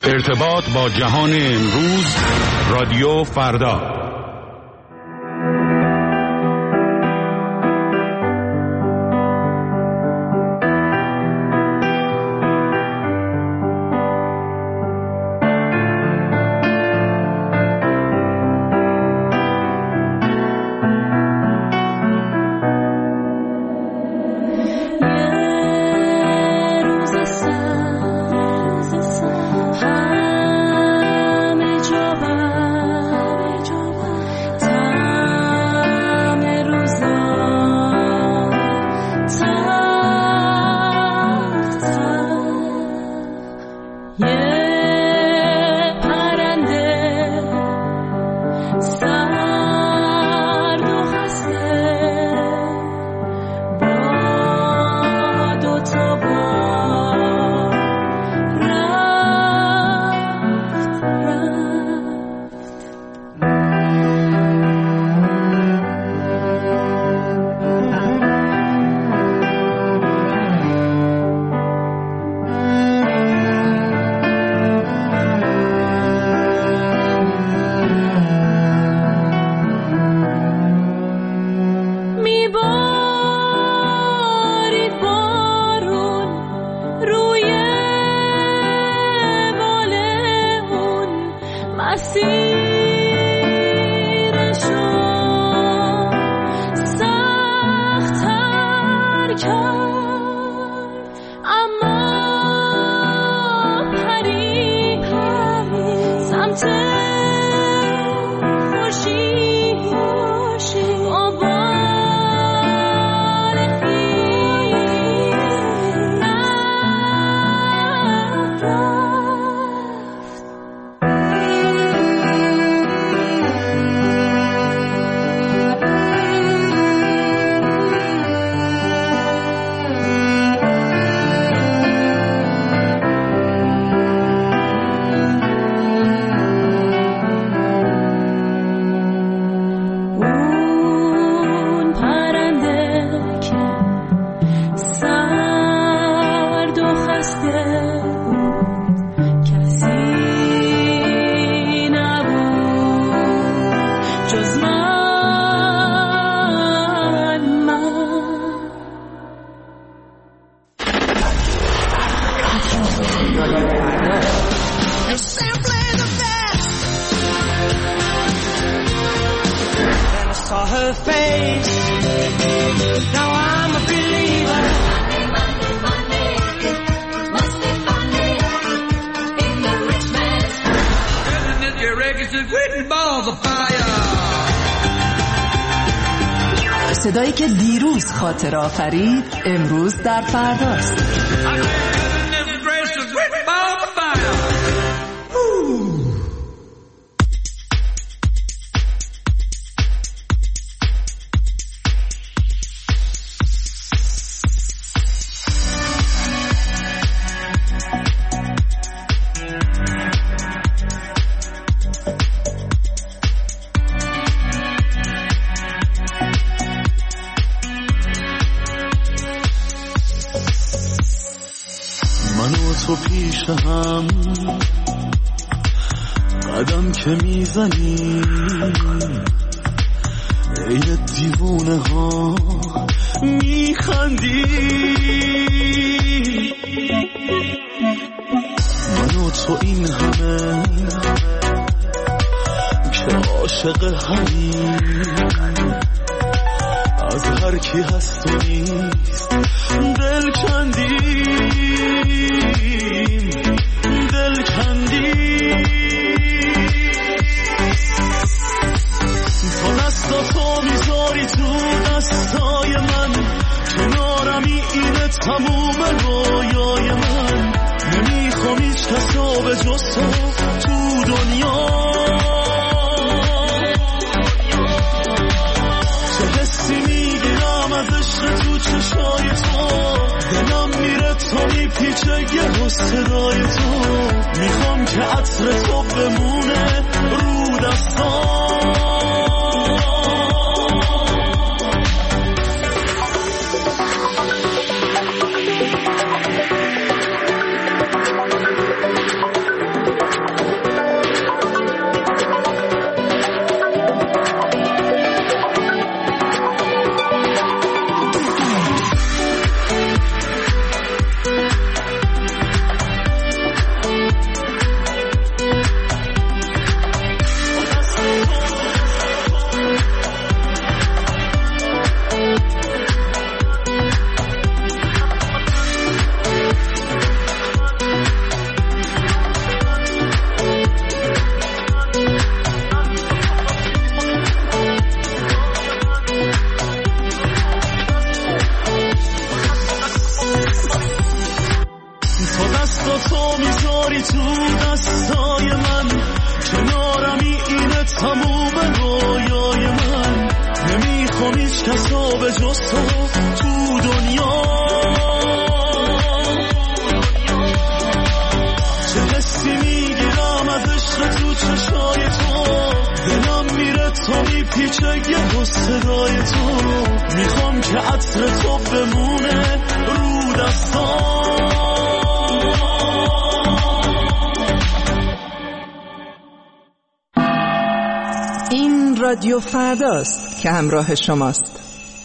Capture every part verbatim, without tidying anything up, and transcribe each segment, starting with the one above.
ارتباط با جهان امروز، رادیو فردا. صدایی که دیروز خاطر آفرید امروز در فرداست. تو پیش هم قدم که میزنی ای دیوونه ها میخندی من و تو این همه که عاشق همین از هر کی هست و نیست دل کندی دل کندی تو دستاتو میذاری تو دستای من کنارمی اینه تموم رویای من نمیخوام هیچ کسا به جز تو تو دنیا چه حسی میگیرم از عشق تو چشای تو دلم میره تا میپیچه یه صدای تو میخوام که عطر تو بمونه رو دستام پا میذاری تو دستای من، کنارمی اینه تموم رویای من. نمیخوام هیچ کسا به جز تو تو دنیا. چه حسی میگیرم از عشق تو چشای تو، دلم میره تا میپیچه یه و صدای تو. میخوام که عطر تو بمونه رو دستام. این رادیو فرداست که همراه شماست.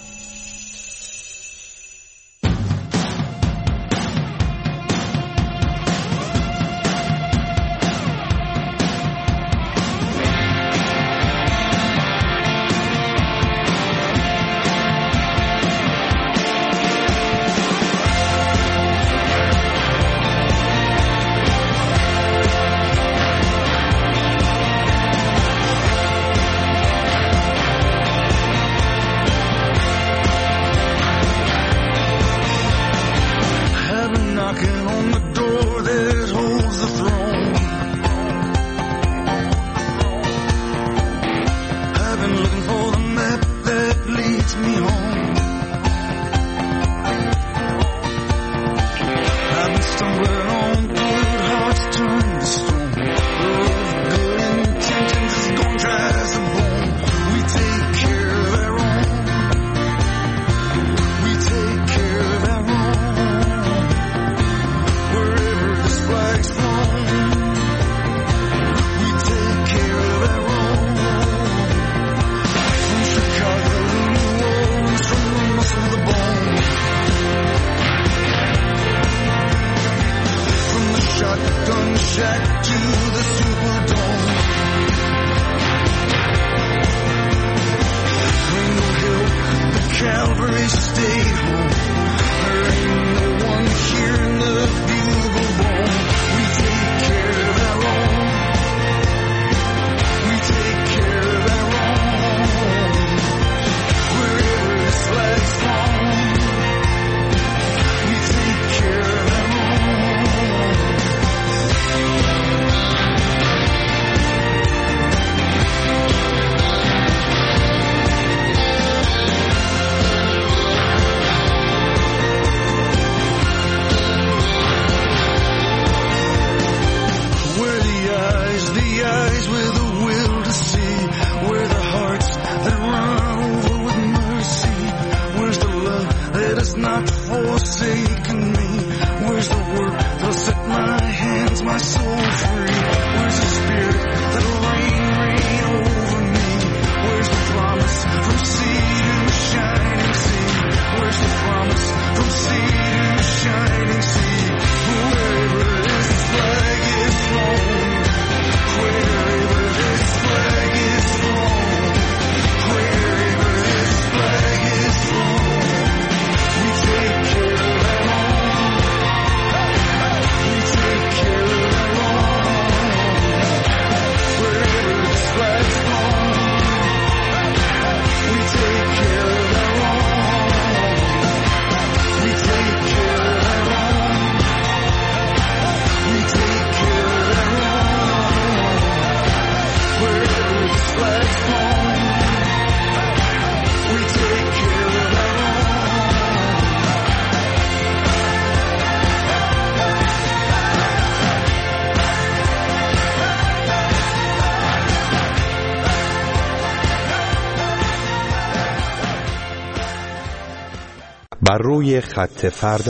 بر روی خط فردا.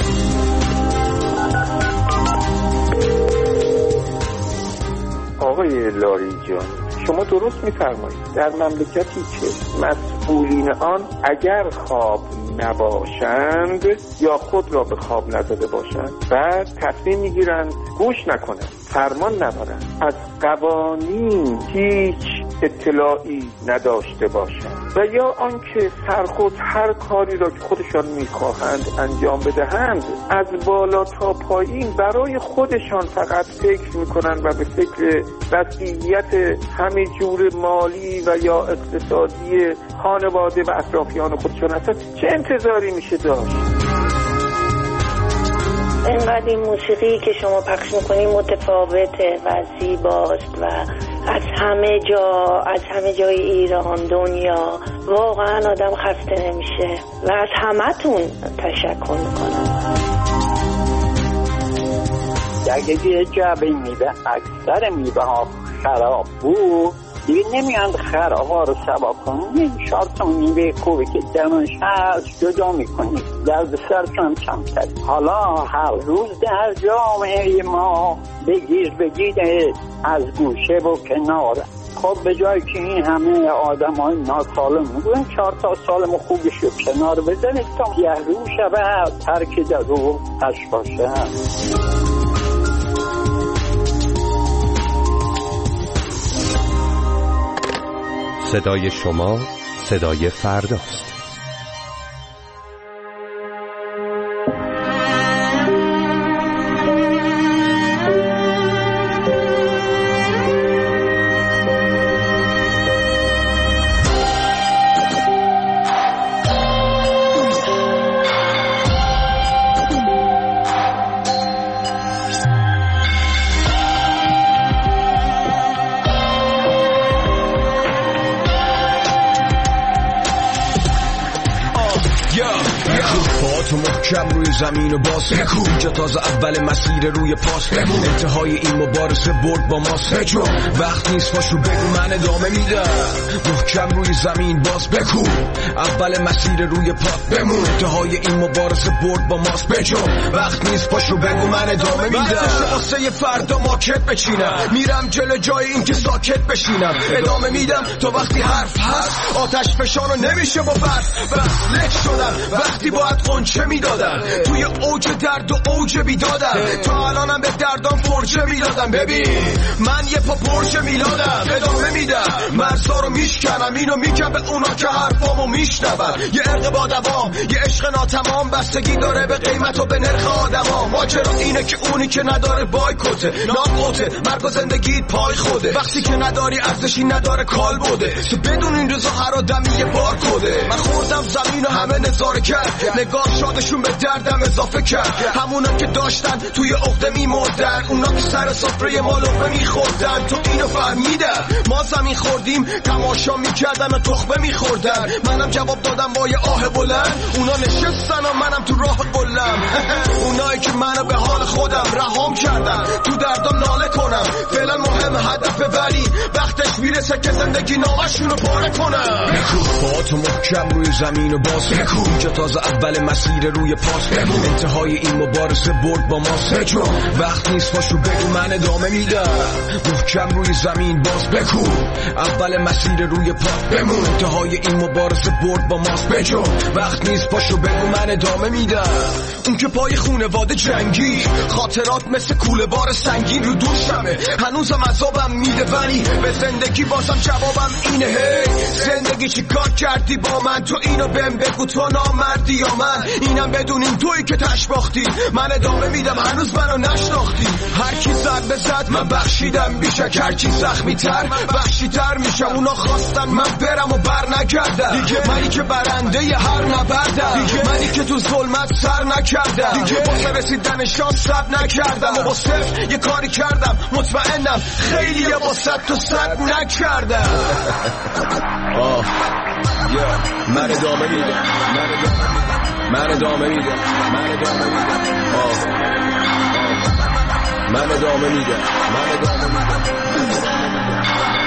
آقای لاری جان، شما درست می‌فرمایید. در مملکتی که مسئولین آن اگر خواب نباشند یا خود را به خواب نداده باشند و تصمیم میگیرند گوش نکنند، فرمان نبرند، از قوانین هیچ اطلاعی نداشته باشند و یا آنکه سرخود هر کاری را که خودشان میخواهند انجام بدهند، از بالا تا پایین برای خودشان فقط فکر میکنند و به فکر وضعیت همه جور مالی و یا اقتصادی خانواده و اطرافیان خودشان هستند، چه انتظاری میشه داشت؟ اینقدر این موسیقی که شما پخش میکنی متفاوته و زیباست و از همه جا از همه جای ایران دنیا واقعا آدم خسته نمیشه و از همتون تشکر میکنم. اگه یه جعبه میوه اکثر میوه ها خراب بود دیگه نمیاند خرابا رو سبا کنید، شارتون میوه خوبی که درمانش هست جدا میکنید، درد سرتون هم کمتر. حالا هر روز در جامعه ما بگیر بگید از گوشه و کنار. خب به جایی که این همه آدم های ناسالم میگوین چهار تا سالم خوبش رو کنار بزنید تا یه رو شبه ترک در رو هش باشه. صدای شما صدای فرداست. تو محکم روی زمین و باز بکو اینجا تازه اول مسیر روی پاس بمون. انتهای این مبارزه برد با ماست بجو وقت نیست پاشو بگو من ادامه میدم. محکم روی زمین باز بکو اول مسیر روی پاس بمون. انتهای این مبارزه برد با ماست بجو وقت نیست پاشو بگو من ادامه میدم. وقتشه واسه یه فردا ماکت بچینم میرم جلو جای این که ساکت بشینم ادامه میدم تا وقتی حرف هست آتش فشانو نمیشه با برف بس لک شدم وقتی باید قنچه میدادم توی اوج درد و اوج بیدادم تا الانم به دردام فرجه میدادم. ببین من یه پا پرشه میلادم ادامه میدم مرزا رو میشکنم اینو میگم به اونا که حرفامو میشنون. یه عرق با دوام یه عشق ناتمام بستگی داره به قیمت و به نرخ آدما. ماجرا اینه که اونی که نداره بایکوته ناقوته مرگ و زندگیت پای خوده. وقتی که نداری ارزشی نداره کال بوده تو بدون این روزا هر آدمی یه بار کده. من خوردم زمین و همه نظاره کرد نگاه شادشون به دردم اضافه کرد. همونا که داشتن توی عقده میمردن اونا که سر سفره ما لقمه میخوردن. تو اینو فهمیدم ما زمین خوردیم تماشا میکردن و تخمه میخوردن. منم جواب دادم با یه آه بلند اونا نشستن و منم تو راه قلم. اونایی که منو به حال خودم رهام کردن تو دردم ناله کنم فعلا مهم هدف ولی وقتش میرسه که زندگی نامشونو پاره کنم. بکو با تو محکم روی زمین و باز بکو اینجا تازه اول مسیر روی پاس بمون. انتهای این مبارزه برد با ماست بجو وقت نیست پاشو بگو من ادامه میدم. محکم روی زمین باز بکو اول مسیر روی پاس بمون. انتهای این مبارزه برد با ماست بجو وقت نیست پاشو بگو من ادامه میدم. اون که پای خونواده جنگی خاطرات مثل کوله بار سنگین رو دوشمه هنوزم عذابم میده ولی به زندگی بازم جوابم اینه هی زندگی چی کار کردی با من تو اینو بهم بگو تو نامردی یا من اینم بدونین تویی که تش باختی. من ادامه میدم هنوز منو نشناختی. هر کی زد به زد من بخشیدم بیشک هر کی زخمی تر وحشی تر میشم. اونا خواستن من برم و بر نگردم دیگه منی که برنده ی هر نبردم دیگه منی که تو ظلمت سر نکردم دیگه واسه رسیدن شانس سب نکردم و با صفر یه کاری کردم مطمئنم خیلی یه با صد تو صد نکردم. آه من ادامه میدم من ادامه میدم من ادامه میدم من ادامه میدم من ادامه میدم من ادامه میدم